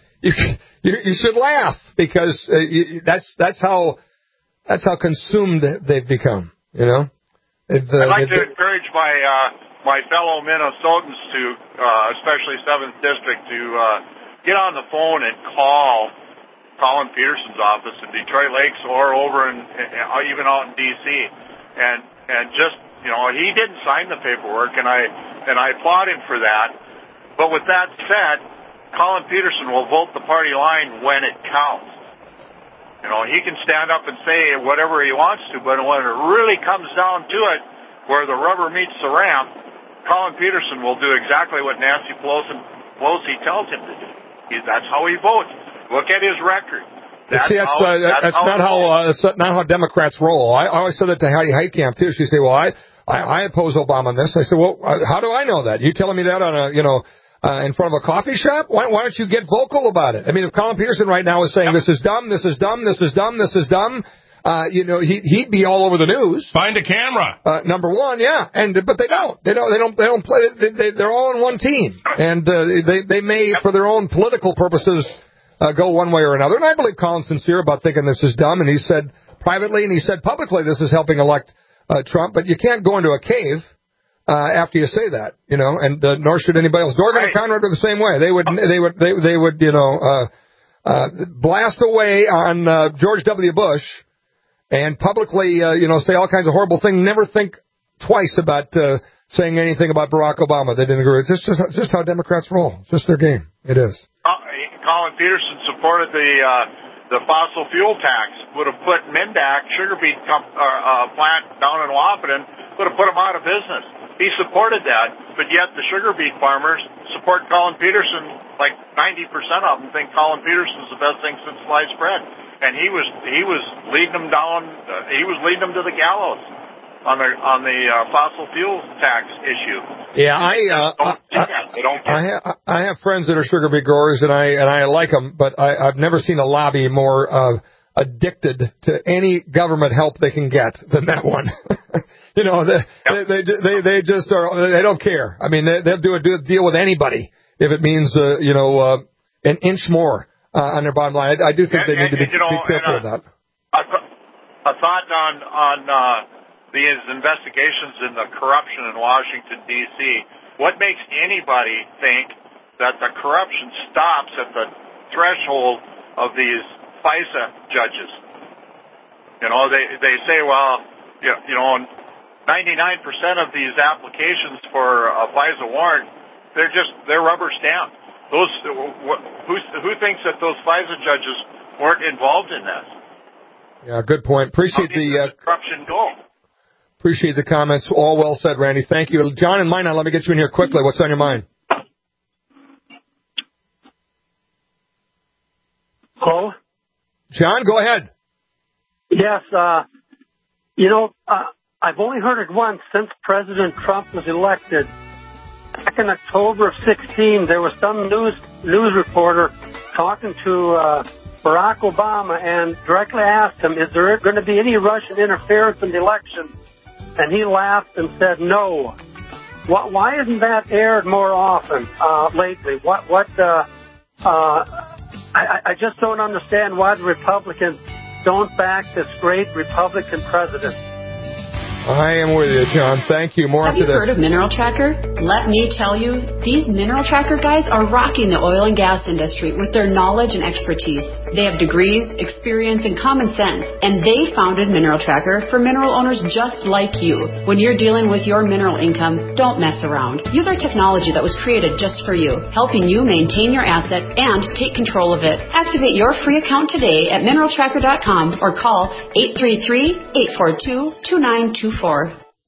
Speaker 2: should laugh because that's how consumed they've become. You know.
Speaker 5: I'd like to encourage my fellow Minnesotans to, especially 7th District, to get on the phone and call Colin Peterson's office in Detroit Lakes or over in even out in D.C. and just, you know, he didn't sign the paperwork, and I applaud him for that. But with that said, Colin Peterson will vote the party line when it counts. You know, he can stand up and say whatever he wants to, but when it really comes down to it, where the rubber meets the ramp, Colin Peterson will do exactly what Nancy Pelosi tells him to do. That's how he votes. Look at his record.
Speaker 2: That's not how Democrats roll. I always said that to Heidi Heitkamp too. She said, "Well, I oppose Obama on this." I said, "Well, how do I know that? You telling me that on in front of a coffee shop? Why don't you get vocal about it? I mean, if Colin Peterson right now is saying this is dumb, this is dumb, this is dumb, this is dumb, he'd be all over the news.
Speaker 4: Find a camera.
Speaker 2: Number one, yeah, but they don't. They don't play. They're all on one team, and they may, for their own political purposes, go one way or another. And I believe Colin's sincere about thinking this is dumb, and he said privately and he said publicly this is helping elect Trump. But you can't go into a cave after you say that, you know, and nor should anybody else. Dorgan and Conrad were the same way. They would blast away on George W. Bush and publicly, say all kinds of horrible things. Never think twice about saying anything about Barack Obama. They didn't agree. It's just how Democrats roll. It's just their game. It is.
Speaker 5: Colin Peterson supported the fossil fuel tax. Would have put Mindak sugar beet plant down in Wahpeton. Would have put them out of business. He supported that, but yet the sugar beet farmers support Colin Peterson. Like 90% of them think Colin Peterson's the best thing since sliced bread, and he was leading them down. He was leading them to the gallows on the fossil fuel tax issue.
Speaker 2: Yeah, I have friends that are sugar beet growers, and I like them, but I've never seen a lobby more addicted to any government help they can get than that one. They just are. They don't care. I mean, they'll do a deal with anybody if it means an inch more on their bottom line. I do think they need to be careful of that.
Speaker 5: A thought on these investigations in the corruption in Washington, D.C. What makes anybody think that the corruption stops at the threshold of these FISA judges? They say, 99% of these applications for a FISA warrant, they're rubber stamped. Who thinks that those FISA judges weren't involved in this?
Speaker 2: Yeah, good point. Appreciate
Speaker 5: the corruption go.
Speaker 2: Appreciate the comments. All well said, Randy. Thank you. John and Minot, let me get you in here quickly. What's on your mind?
Speaker 22: Hello?
Speaker 2: John, go ahead.
Speaker 22: Yes. I've only heard it once since President Trump was elected. Back in October of 2016, there was some news reporter talking to Barack Obama and directly asked him, is there going to be any Russian interference in the election? And he laughed and said no. Why isn't that aired more often lately? I just don't understand why the Republicans don't back this great Republican president.
Speaker 2: I am with you, John. Thank you. More
Speaker 6: Have
Speaker 2: after
Speaker 6: you heard of Mineral Tracker? Let me tell you, these Mineral Tracker guys are rocking the oil and gas industry with their knowledge and expertise. They have degrees, experience, and common sense, and they founded Mineral Tracker for mineral owners just like you. When you're dealing with your mineral income, don't mess around. Use our technology that was created just for you, helping you maintain your asset and take control of it. Activate your free account today at mineraltracker.com or call 833-842-2924.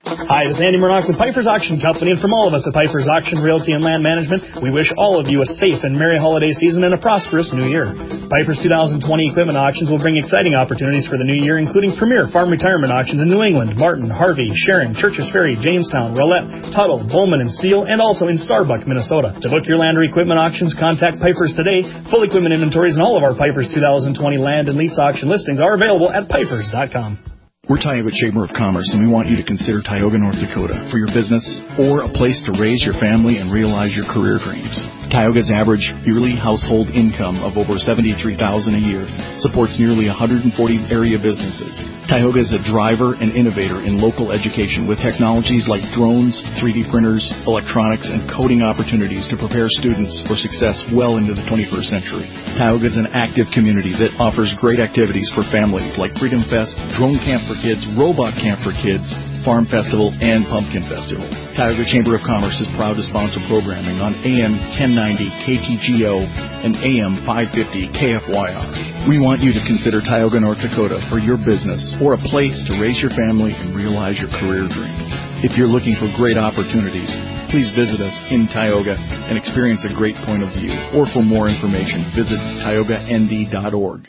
Speaker 7: Hi, this is Andy Murdoch with Piper's Auction Company, and from all of us at Piper's Auction Realty and Land Management, we wish all of you a safe and merry holiday season and a prosperous new year. Piper's 2020 equipment auctions will bring exciting opportunities for the new year, including premier farm retirement auctions in New England, Martin, Harvey, Sharon, Churches Ferry, Jamestown, Rolette, Tuttle, Bowman, and Steele, and also in Starbuck, Minnesota. To book your land or equipment auctions, contact Piper's today. Full equipment inventories and all of our Piper's 2020 land and lease auction listings are available at Pipers.com.
Speaker 8: We're Tioga Chamber of Commerce, and we want you to consider Tioga, North Dakota for your business or a place to raise your family and realize your career dreams. Tioga's average yearly household income of over $73,000 a year supports nearly 140 area businesses. Tioga is a driver and innovator in local education with technologies like drones, 3D printers, electronics, and coding opportunities to prepare students for success well into the 21st century. Tioga is an active community that offers great activities for families like Freedom Fest, Drone Camp for Kids, Robot Camp for Kids, Farm Festival, and Pumpkin Festival. Tioga Chamber of Commerce is proud to sponsor programming on AM 1090 KTGO and AM 550 KFYR. We want you to consider Tioga, North Dakota for your business or a place to raise your family and realize your career dreams. If you're looking for great opportunities, please visit us in Tioga and experience a great point of view. Or for more information, visit TiogaND.org.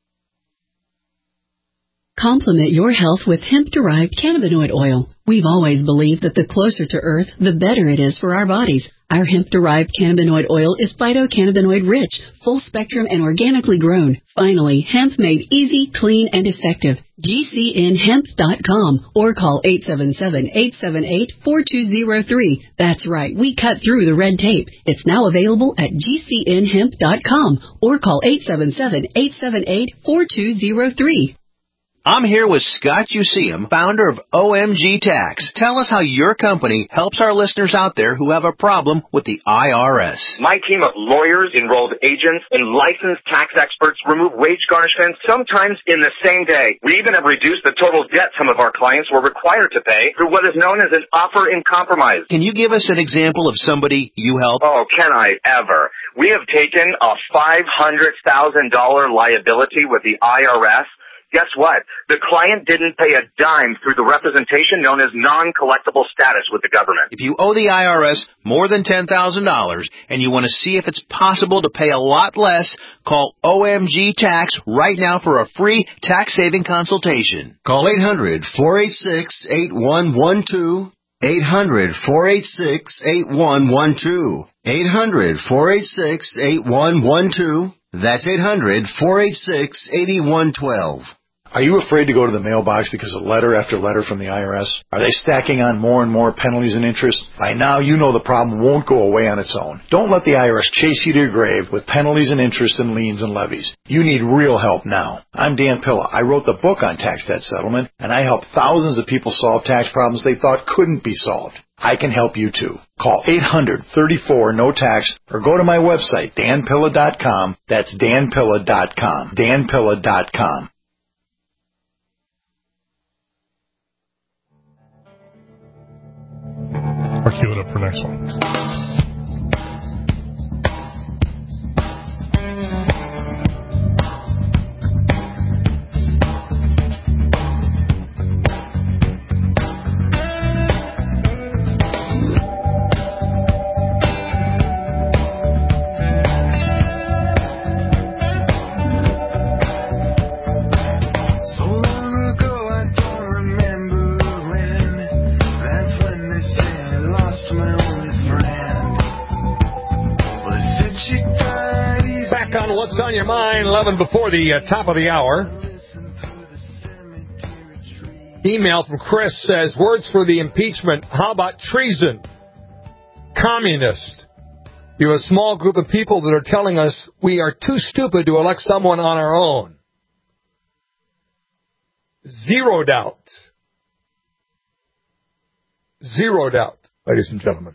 Speaker 6: Complement your health with hemp-derived cannabinoid oil. We've always believed that the closer to Earth, the better it is for our bodies. Our hemp-derived cannabinoid oil is phytocannabinoid-rich, full-spectrum, and organically grown. Finally, hemp made easy, clean, and effective. GCNhemp.com or call 877-878-4203. That's right, we cut through the red tape. It's now available at GCNhemp.com or call 877-878-4203.
Speaker 23: I'm here with Scott Useum, founder of OMG Tax. Tell us how your company helps our listeners out there who have a problem with the IRS.
Speaker 24: My team of lawyers, enrolled agents, and licensed tax experts remove wage garnishments sometimes in the same day. We even have reduced the total debt some of our clients were required to pay through what is known as an offer in compromise.
Speaker 23: Can you give us an example of somebody you help?
Speaker 24: Oh, can I ever? We have taken a $500,000 liability with the IRS. Guess what? The client didn't pay a dime through the representation known as non-collectible status with the government.
Speaker 23: If you owe the IRS more than $10,000 and you want to see if it's possible to pay a lot less, call OMG Tax right now for a free tax-saving consultation.
Speaker 21: Call 800-486-8112. 800-486-8112. 800-486-8112. That's 800-486-8112.
Speaker 25: Are you afraid to go to the mailbox because of letter after letter from the IRS? Are they stacking on more and more penalties and interest? By now, you know the problem won't go away on its own. Don't let the IRS chase you to your grave with penalties and interest and liens and levies. You need real help now. I'm Dan Pilla. I wrote the book on tax debt settlement, and I help thousands of people solve tax problems they thought couldn't be solved. I can help you too. Call 800-34-NO-TAX or go to my website, danpilla.com. That's danpilla.com. danpilla.com.
Speaker 4: I'll cue it up for next one.
Speaker 2: What's on your mind? 11 before the top of the hour. Email from Chris says, words for the impeachment. How about treason? Communist. You have a small group of people that are telling us we are too stupid to elect someone on our own. Zero doubt, ladies and gentlemen,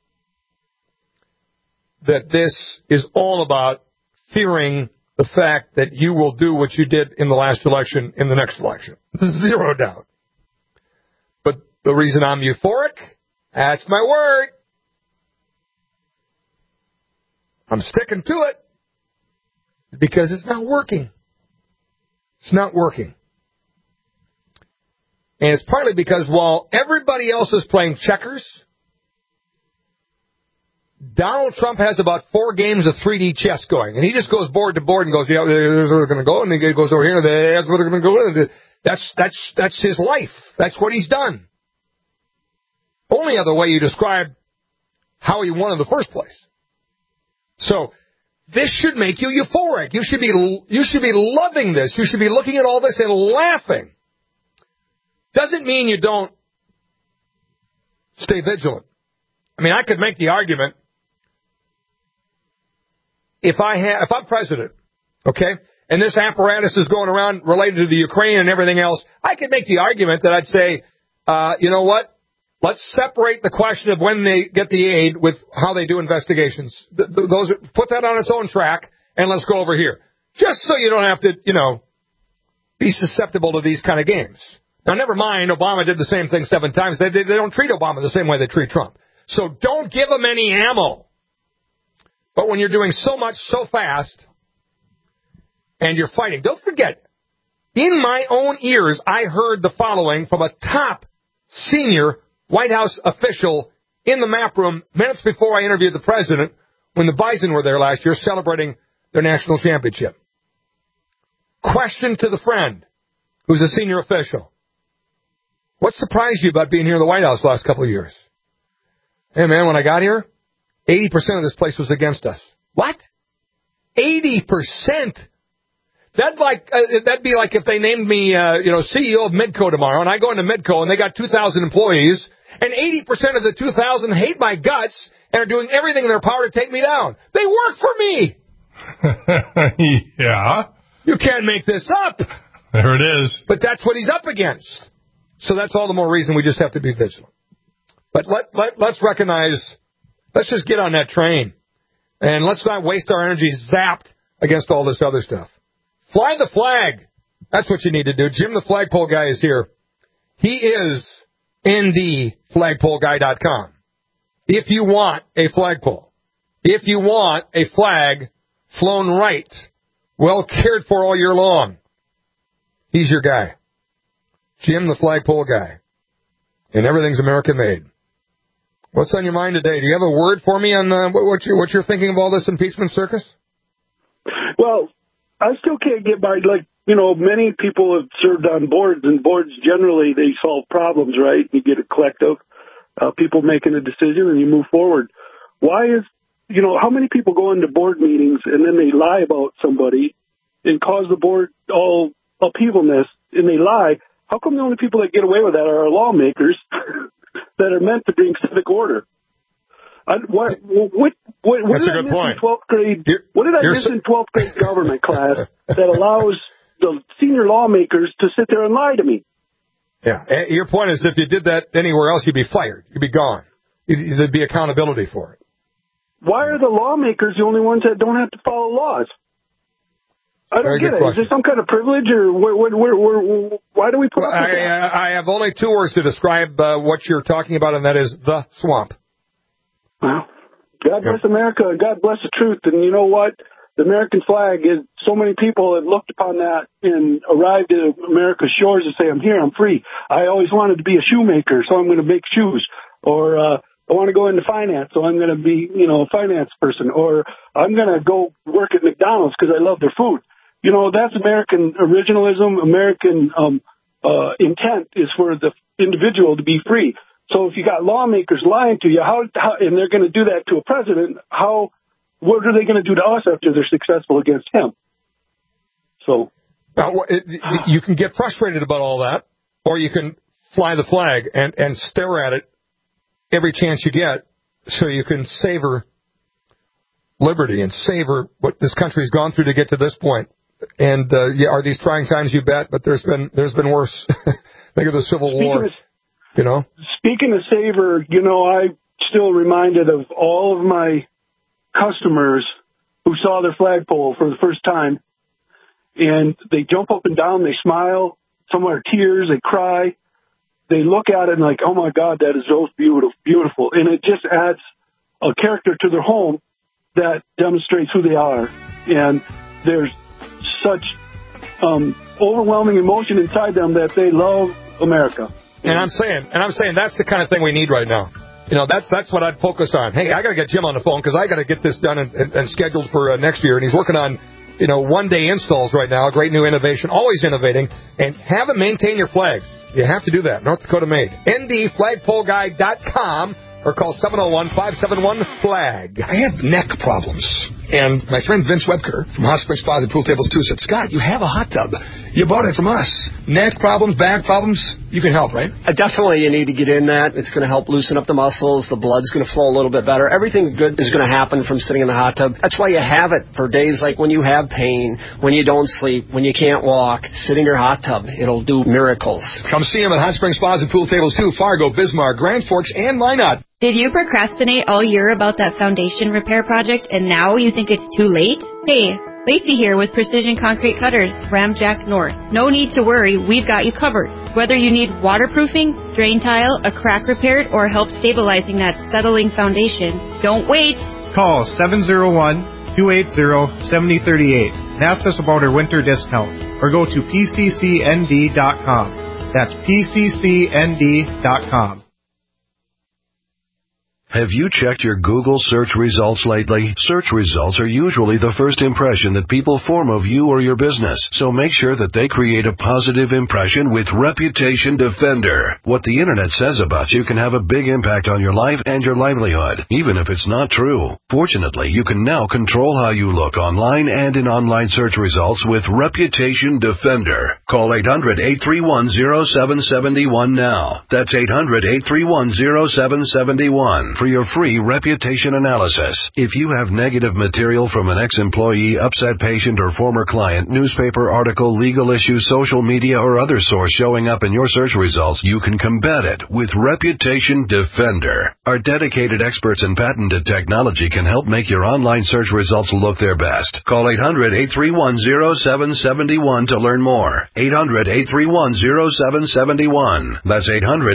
Speaker 2: that this is all about fearing the fact that you will do what you did in the last election in the next election. Zero doubt. But the reason I'm euphoric, that's my word. I'm sticking to it because it's not working. It's not working. And it's partly because while everybody else is playing checkers, Donald Trump has about 4 games of 3D chess going. And he just goes board to board and goes, yeah, there's where they're going to go. And he goes over here, and that's where they're going to go. That's his life. That's what he's done. Only other way you describe how he won in the first place. So this should make you euphoric. You should be loving this. You should be looking at all this and laughing. Doesn't mean you don't stay vigilant. I mean, I could make the argument if I'm president, okay, and this apparatus is going around related to the Ukraine and everything else, I could make the argument that I'd say, you know what? Let's separate the question of when they get the aid with how they do investigations. Put that on its own track, and let's go over here. Just so you don't have to, be susceptible to these kind of games. Now, never mind, Obama did the same thing 7 times. They don't treat Obama the same way they treat Trump. So don't give them any ammo. But when you're doing so much so fast, and you're fighting, don't forget, in my own ears, I heard the following from a top senior White House official in the map room minutes before I interviewed the president when the Bison were there last year celebrating their national championship. Question to the friend who's a senior official. What surprised you about being here in the White House the last couple of years? Hey, man, when I got here, 80% of this place was against us. What? 80%? That'd be like if they named me, CEO of Midco tomorrow, and I go into Midco and they got 2,000 employees, and 80% of the 2,000 hate my guts and are doing everything in their power to take me down. They work for me.
Speaker 4: Yeah.
Speaker 2: You can't make this up.
Speaker 4: There it is.
Speaker 2: But that's what he's up against. So that's all the more reason we just have to be vigilant. But let's recognize, let's just get on that train. And let's not waste our energy zapped against all this other stuff. Fly the flag. That's what you need to do. Jim the Flagpole Guy is here. He is ndflagpoleguy.com. If you want a flagpole, if you want a flag flown right, well cared for all year long, he's your guy. Jim the Flagpole Guy. And everything's American made. What's on your mind today? Do you have a word for me on what you're thinking of all this impeachment circus?
Speaker 9: Well, I still can't get by, many people have served on boards, and boards generally, they solve problems, right? You get a collective, people making a decision, and you move forward. Why is, how many people go into board meetings and then they lie about somebody and cause the board all upheavalness, and they lie? How come the only people that get away with that are our lawmakers that are meant to bring civic order? What did I miss in 12th grade? What did I miss in 12th grade government class that allows the senior lawmakers to sit there and lie to me?
Speaker 2: Yeah, your point is if you did that anywhere else, you'd be fired. You'd be gone. There'd be accountability for it.
Speaker 9: Why are the lawmakers the only ones that don't have to follow laws? I don't get it. Question. Is there some kind of privilege, or why do we put up with that?
Speaker 2: I have only 2 words to describe what you're talking about, and that is the swamp.
Speaker 9: Well, God bless America, and God bless the truth. And you know what? The American flag is, so many people have looked upon that and arrived at America's shores and say, I'm here, I'm free. I always wanted to be a shoemaker, so I'm going to make shoes. Or I want to go into finance, so I'm going to be, a finance person. Or I'm going to go work at McDonald's because I love their food. That's American originalism. American intent is for the individual to be free. So if you got lawmakers lying to you, and they're going to do that to a president, what are they going to do to us after they're successful against him? So
Speaker 2: you can get frustrated about all that, or you can fly the flag and stare at it every chance you get, so you can savor liberty and savor what this country's gone through to get to this point. And are these trying times? You bet. But there's been worse. Think of the Civil War.
Speaker 9: Speaking of savor, I'm still reminded of all of my customers who saw their flagpole for the first time, and they jump up and down, they smile, some are tears, they cry, they look at it and like, oh my God, that is so beautiful. And it just adds a character to their home that demonstrates who they are. And there's such overwhelming emotion inside them that they love America.
Speaker 2: And I'm saying that's the kind of thing we need right now. You know, that's what I'd focus on. Hey, I got to get Jim on the phone because I got to get this done and scheduled for next year. And he's working on, one-day installs right now, a great new innovation, always innovating. And have him maintain your flags. You have to do that. North Dakota made. ndflagpoleguy.com or call 701-571-FLAG.
Speaker 10: I have neck problems. And my friend Vince Webker from Hot Springs Spas and Pool Tables 2 said, Scott, you have a hot tub. You bought it from us. Neck problems, back problems, you can help, right?
Speaker 11: Definitely you need to get in that. It's going to help loosen up the muscles. The blood's going to flow a little bit better. Everything good is going to happen from sitting in the hot tub. That's why you have it for days like when you have pain, when you don't sleep, when you can't walk. Sit in your hot tub. It'll do miracles.
Speaker 10: Come see him at Hot Springs Spas and Pool Tables 2, Fargo, Bismarck, Grand Forks, and Minot.
Speaker 12: Did you procrastinate all year about that foundation repair project and now you think it's too late? Hey, Lacey here with Precision Concrete Cutters, Ramjack North. No need to worry, we've got you covered. Whether you need waterproofing, drain tile, a crack repaired, or help stabilizing that settling foundation, don't wait.
Speaker 13: Call 701-280-7038 and ask us about our winter discount or go to pccnd.com. That's pccnd.com.
Speaker 16: Have you checked your Google search results lately? Search results are usually the first impression that people form of you or your business, so make sure that they create a positive impression with Reputation Defender. What the internet says about you can have a big impact on your life and your livelihood, even if it's not true. Fortunately, you can now control how you look online and in online search results with Reputation Defender. Call 800-831-0771 now. That's 800-831-0771. For your free reputation analysis. If you have negative material from an ex-employee, upset patient, or former client, newspaper article, legal issue, social media, or other source showing up in your search results, you can combat it with Reputation Defender. Our dedicated experts in patented technology can help make your online search results look their best. Call 800-831-0771 to learn more. 800-831-0771. That's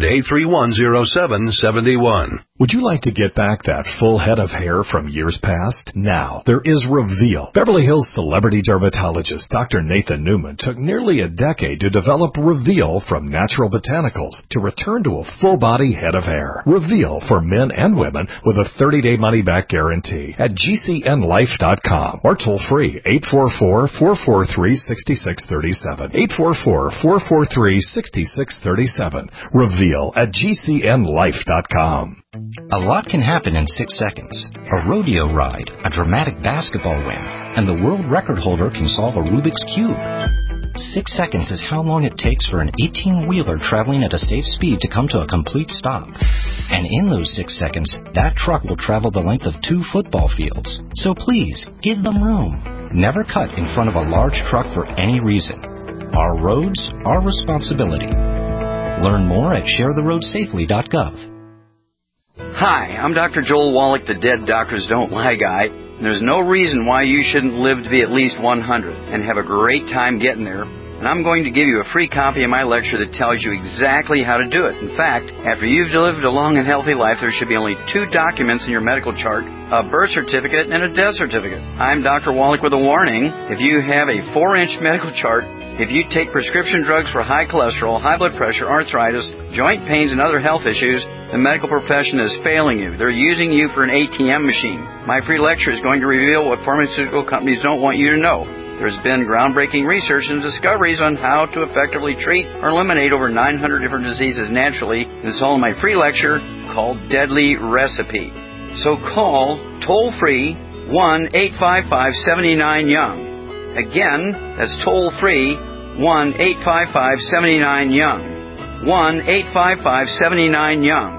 Speaker 16: 800-831-0771.
Speaker 26: Would you like to get back that full head of hair from years past? Now, there is Reveal. Beverly Hills celebrity dermatologist Dr. Nathan Newman took nearly a decade to develop Reveal from natural botanicals to return to a full-body head of hair. Reveal for men and women with a 30-day money-back guarantee at GCNlife.com or toll-free 844-443-6637. 844-443-6637. Reveal at GCNlife.com.
Speaker 27: A lot can happen in 6 seconds. A rodeo ride, a dramatic basketball win, and the world record holder can solve a Rubik's Cube. 6 seconds is how long it takes for an 18-wheeler traveling at a safe speed to come to a complete stop. And in those 6 seconds, that truck will travel the length of 2 football fields. So please, give them room. Never cut in front of a large truck for any reason. Our roads, our responsibility. Learn more at sharetheroadsafely.gov.
Speaker 28: Hi, I'm Dr. Joel Wallach, the Dead Doctors Don't Lie guy. There's no reason why you shouldn't live to be at least 100 and have a great time getting there. And I'm going to give you a free copy of my lecture that tells you exactly how to do it. In fact, after you've lived a long and healthy life, there should be only 2 documents in your medical chart, a birth certificate and a death certificate. I'm Dr. Wallach with a warning. If you have a 4-inch medical chart, if you take prescription drugs for high cholesterol, high blood pressure, arthritis, joint pains, and other health issues, the medical profession is failing you. They're using you for an ATM machine. My free lecture is going to reveal what pharmaceutical companies don't want you to know. There's been groundbreaking research and discoveries on how to effectively treat or eliminate over 900 different diseases naturally. And it's all in my free lecture called Deadly Recipe. So call toll-free 1-855-79-YOUNG. Again, that's toll-free 1-855-79-YOUNG. 1-855-79-YOUNG.